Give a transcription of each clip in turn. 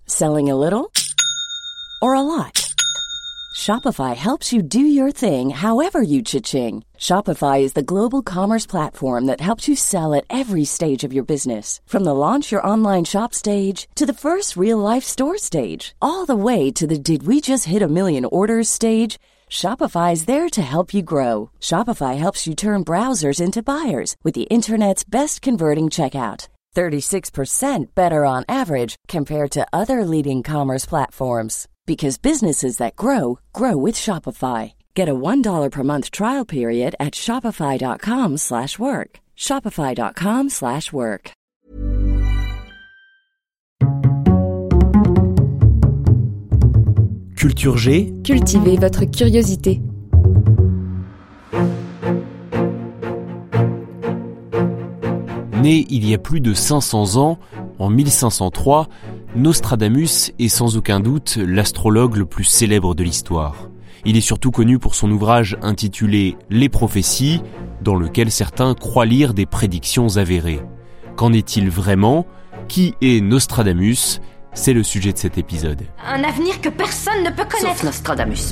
Selling a little or a lot? Shopify helps you do your thing however you cha-ching. Shopify is the global commerce platform that helps you sell at every stage of your business. From the launch your online shop stage to the first real-life store stage, all the way to the did we just hit a million orders stage. Shopify is there to help you grow. Shopify helps you turn browsers into buyers with the internet's best converting checkout. 36% better on average compared to other leading commerce platforms. Because businesses that grow, grow with Shopify. Get a $1 per month trial period at shopify.com/work. Shopify.com/work. Culture G. Cultivez votre curiosité. Né il y a plus de 500 ans, en 1503, Nostradamus est sans aucun doute l'astrologue le plus célèbre de l'histoire. Il est surtout connu pour son ouvrage intitulé « Les prophéties », dans lequel certains croient lire des prédictions avérées. Qu'en est-il vraiment ? Qui est Nostradamus ? C'est le sujet de cet épisode. Un avenir que personne ne peut connaître. Sauf Nostradamus.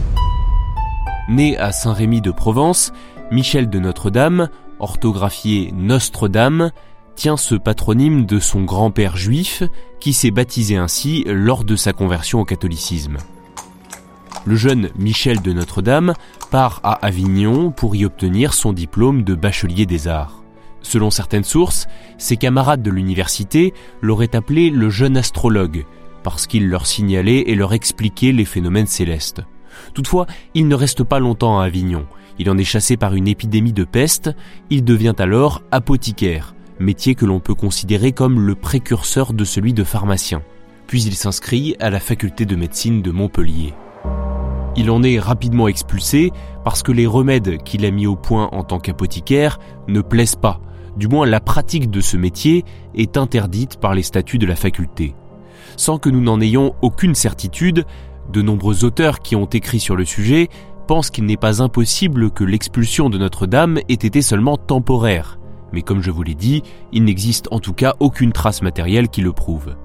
Né à Saint-Rémy de Provence, Michel de Notre-Dame, orthographié Nostre-Dame, tient ce patronyme de son grand-père juif qui s'est baptisé ainsi lors de sa conversion au catholicisme. Le jeune Michel de Notre-Dame part à Avignon pour y obtenir son diplôme de bachelier des arts. Selon certaines sources, ses camarades de l'université l'auraient appelé le jeune astrologue, parce qu'il leur signalait et leur expliquait les phénomènes célestes. Toutefois, il ne reste pas longtemps à Avignon. Il en est chassé par une épidémie de peste. Il devient alors apothicaire, métier que l'on peut considérer comme le précurseur de celui de pharmacien. Puis il s'inscrit à la faculté de médecine de Montpellier. Il en est rapidement expulsé parce que les remèdes qu'il a mis au point en tant qu'apothicaire ne plaisent pas. Du moins, la pratique de ce métier est interdite par les statuts de la faculté. Sans que nous n'en ayons aucune certitude, de nombreux auteurs qui ont écrit sur le sujet pensent qu'il n'est pas impossible que l'expulsion de Notre-Dame ait été seulement temporaire. Mais comme je vous l'ai dit, il n'existe en tout cas aucune trace matérielle qui le prouve.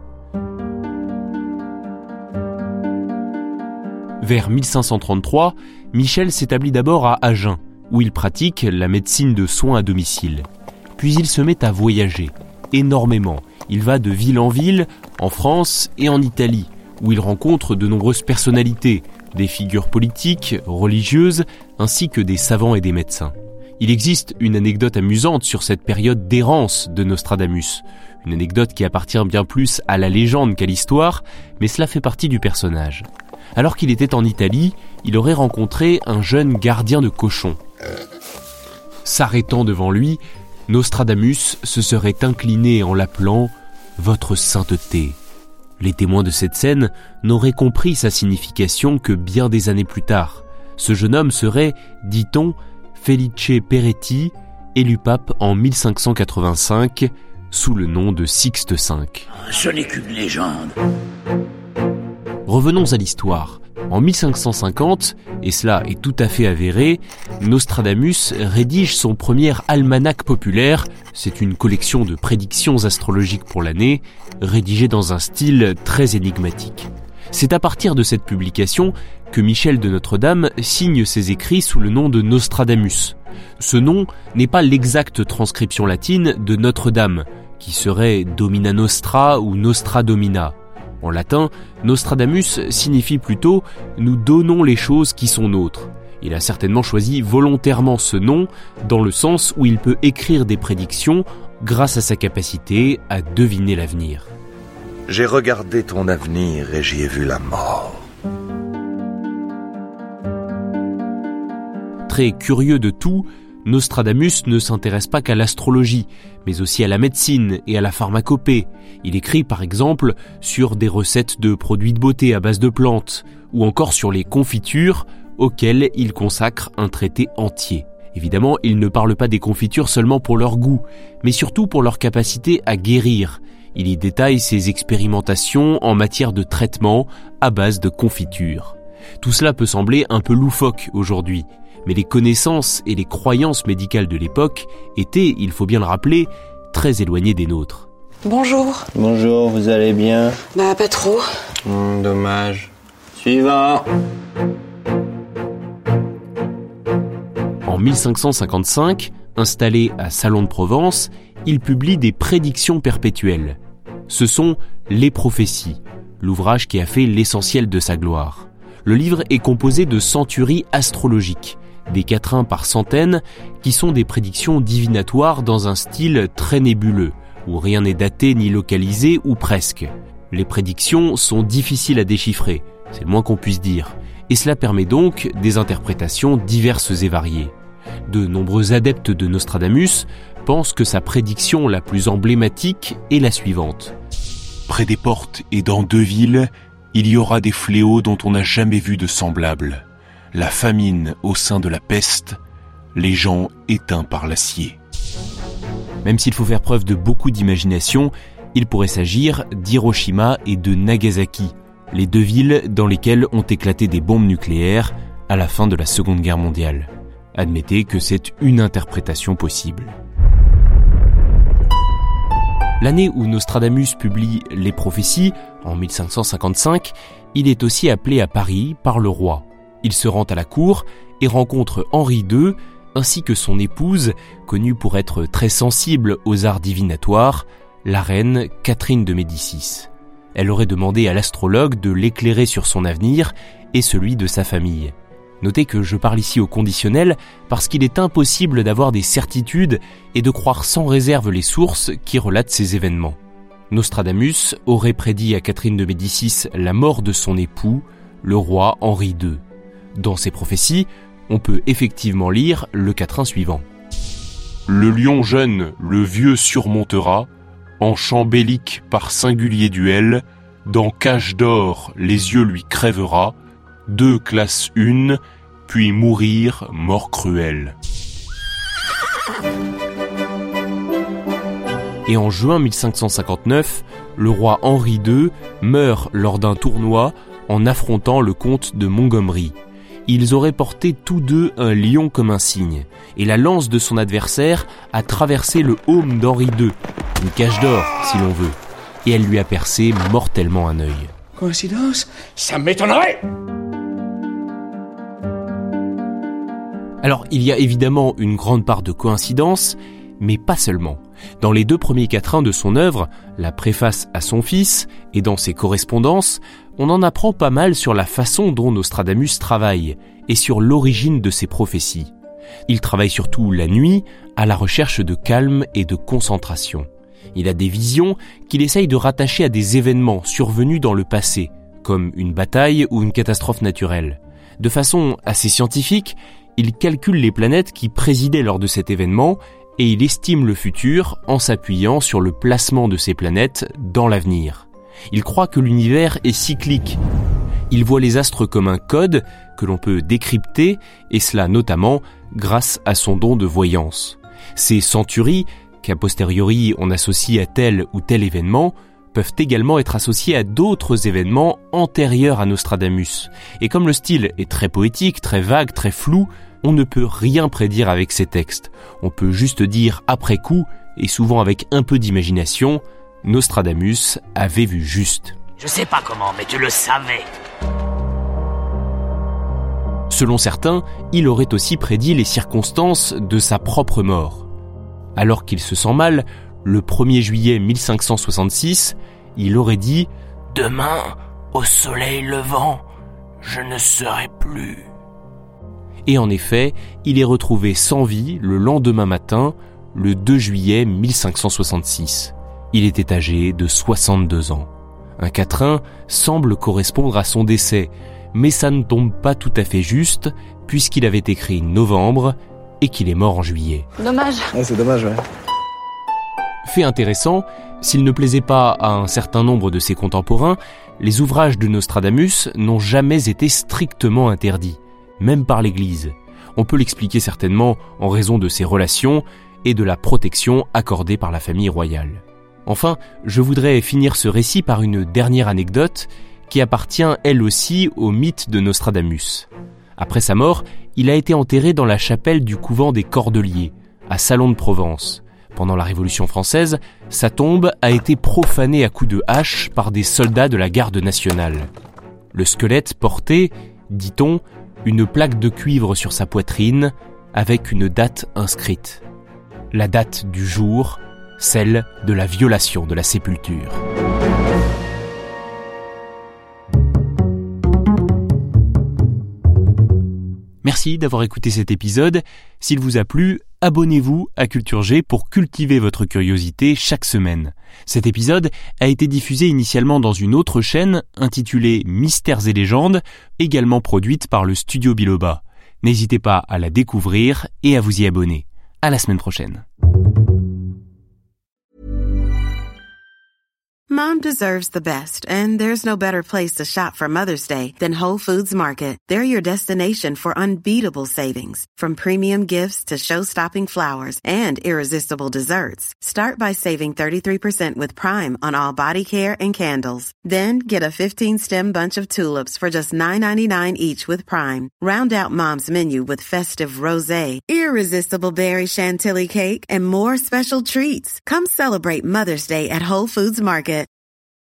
Vers 1533, Michel s'établit d'abord à Agen, où il pratique la médecine de soins à domicile. Puis il se met à voyager, énormément. Il va de ville en ville, en France et en Italie, où il rencontre de nombreuses personnalités, des figures politiques, religieuses, ainsi que des savants et des médecins. Il existe une anecdote amusante sur cette période d'errance de Nostradamus, une anecdote qui appartient bien plus à la légende qu'à l'histoire, mais cela fait partie du personnage. Alors qu'il était en Italie, il aurait rencontré un jeune gardien de cochons. S'arrêtant devant lui, Nostradamus se serait incliné en l'appelant « Votre sainteté ». Les témoins de cette scène n'auraient compris sa signification que bien des années plus tard. Ce jeune homme serait, dit-on, Felice Peretti, élu pape en 1585, sous le nom de Sixte V. Ce n'est qu'une légende. Revenons à l'histoire. En 1550, et cela est tout à fait avéré, Nostradamus rédige son premier almanach populaire. C'est une collection de prédictions astrologiques pour l'année, rédigée dans un style très énigmatique. C'est à partir de cette publication que Michel de Notre-Dame signe ses écrits sous le nom de Nostradamus. Ce nom n'est pas l'exacte transcription latine de Notre-Dame, qui serait Domina Nostra ou Nostra Domina. En latin, Nostradamus signifie plutôt « nous donnons les choses qui sont nôtres ». Il a certainement choisi volontairement ce nom dans le sens où il peut écrire des prédictions grâce à sa capacité à deviner l'avenir. J'ai regardé ton avenir et j'y ai vu la mort. Très curieux de tout, Nostradamus ne s'intéresse pas qu'à l'astrologie, mais aussi à la médecine et à la pharmacopée. Il écrit par exemple sur des recettes de produits de beauté à base de plantes, ou encore sur les confitures, auxquelles il consacre un traité entier. Évidemment, il ne parle pas des confitures seulement pour leur goût, mais surtout pour leur capacité à guérir. Il y détaille ses expérimentations en matière de traitement à base de confitures. Tout cela peut sembler un peu loufoque aujourd'hui, mais les connaissances et les croyances médicales de l'époque étaient, il faut bien le rappeler, très éloignées des nôtres. Bonjour. Bonjour, vous allez bien? Bah, pas trop. Dommage. Suivant. En 1555, installé à Salon de Provence, il publie des prédictions perpétuelles. Ce sont Les Prophéties, l'ouvrage qui a fait l'essentiel de sa gloire. Le livre est composé de centuries astrologiques, des quatrains par centaines, qui sont des prédictions divinatoires dans un style très nébuleux, où rien n'est daté ni localisé, ou presque. Les prédictions sont difficiles à déchiffrer, c'est le moins qu'on puisse dire, et cela permet donc des interprétations diverses et variées. De nombreux adeptes de Nostradamus pensent que sa prédiction la plus emblématique est la suivante. Près des portes et dans 2 villes, il y aura des fléaux dont on n'a jamais vu de semblables. La famine au sein de la peste, les gens éteints par l'acier. Même s'il faut faire preuve de beaucoup d'imagination, il pourrait s'agir d'Hiroshima et de Nagasaki, les 2 villes dans lesquelles ont éclaté des bombes nucléaires à la fin de la Seconde Guerre mondiale. Admettez que c'est une interprétation possible. L'année où Nostradamus publie Les Prophéties, en 1555, il est aussi appelé à Paris par le roi. Il se rend à la cour et rencontre Henri II, ainsi que son épouse, connue pour être très sensible aux arts divinatoires, la reine Catherine de Médicis. Elle aurait demandé à l'astrologue de l'éclairer sur son avenir et celui de sa famille. Notez que je parle ici au conditionnel parce qu'il est impossible d'avoir des certitudes et de croire sans réserve les sources qui relatent ces événements. Nostradamus aurait prédit à Catherine de Médicis la mort de son époux, le roi Henri II. Dans ses prophéties, on peut effectivement lire le quatrain suivant. Le lion jeune, le vieux surmontera, en champ bellique par singulier duel, dans cage d'or les yeux lui crèvera, 2 classes 1, puis mourir, mort cruelle. Et en juin 1559, le roi Henri II meurt lors d'un tournoi en affrontant le comte de Montgomery. Ils auraient porté tous 2 un lion comme un signe, et la lance de son adversaire a traversé le aume d'Henri II, une cage d'or si l'on veut, et elle lui a percé mortellement un œil. Coïncidence? Ça m'étonnerait! Alors, il y a évidemment une grande part de coïncidence, mais pas seulement. Dans les 2 premiers quatrains de son œuvre, la préface à son fils, et dans ses correspondances, on en apprend pas mal sur la façon dont Nostradamus travaille, et sur l'origine de ses prophéties. Il travaille surtout la nuit, à la recherche de calme et de concentration. Il a des visions qu'il essaye de rattacher à des événements survenus dans le passé, comme une bataille ou une catastrophe naturelle. De façon assez scientifique, il calcule les planètes qui présidaient lors de cet événement et il estime le futur en s'appuyant sur le placement de ces planètes dans l'avenir. Il croit que l'univers est cyclique. Il voit les astres comme un code que l'on peut décrypter, et cela notamment grâce à son don de voyance. Ces centuries, qu'a posteriori on associe à tel ou tel événement, peuvent également être associés à d'autres événements antérieurs à Nostradamus. Et comme le style est très poétique, très vague, très flou, on ne peut rien prédire avec ces textes. On peut juste dire après coup, et souvent avec un peu d'imagination, Nostradamus avait vu juste. Je sais pas comment, mais tu le savais. Selon certains, il aurait aussi prédit les circonstances de sa propre mort. Alors qu'il se sent mal, le 1er juillet 1566, il aurait dit « Demain, au soleil levant, je ne serai plus ». Et en effet, il est retrouvé sans vie le lendemain matin, le 2 juillet 1566. Il était âgé de 62 ans. Un quatrain semble correspondre à son décès, mais ça ne tombe pas tout à fait juste, puisqu'il avait écrit novembre et qu'il est mort en juillet. Dommage. Ouais, c'est dommage, ouais. Fait intéressant, s'il ne plaisait pas à un certain nombre de ses contemporains, les ouvrages de Nostradamus n'ont jamais été strictement interdits, même par l'Église. On peut l'expliquer certainement en raison de ses relations et de la protection accordée par la famille royale. Enfin, je voudrais finir ce récit par une dernière anecdote qui appartient elle aussi au mythe de Nostradamus. Après sa mort, il a été enterré dans la chapelle du couvent des Cordeliers, à Salon de Provence. Pendant la Révolution française, sa tombe a été profanée à coups de hache par des soldats de la garde nationale. Le squelette portait, dit-on, une plaque de cuivre sur sa poitrine avec une date inscrite. La date du jour, celle de la violation de la sépulture. Merci d'avoir écouté cet épisode. S'il vous a plu, abonnez-vous à Culture G pour cultiver votre curiosité chaque semaine. Cet épisode a été diffusé initialement dans une autre chaîne intitulée Mystères et légendes, également produite par le Studio Biloba. N'hésitez pas à la découvrir et à vous y abonner. À la semaine prochaine. Mom deserves the best, and there's no better place to shop for Mother's Day than Whole Foods Market. They're your destination for unbeatable savings, from premium gifts to show-stopping flowers and irresistible desserts. Start by saving 33% with Prime on all body care and candles. Then get a 15-stem bunch of tulips for just $9.99 each with Prime. Round out Mom's menu with festive rosé, irresistible berry chantilly cake, and more special treats. Come celebrate Mother's Day at Whole Foods Market.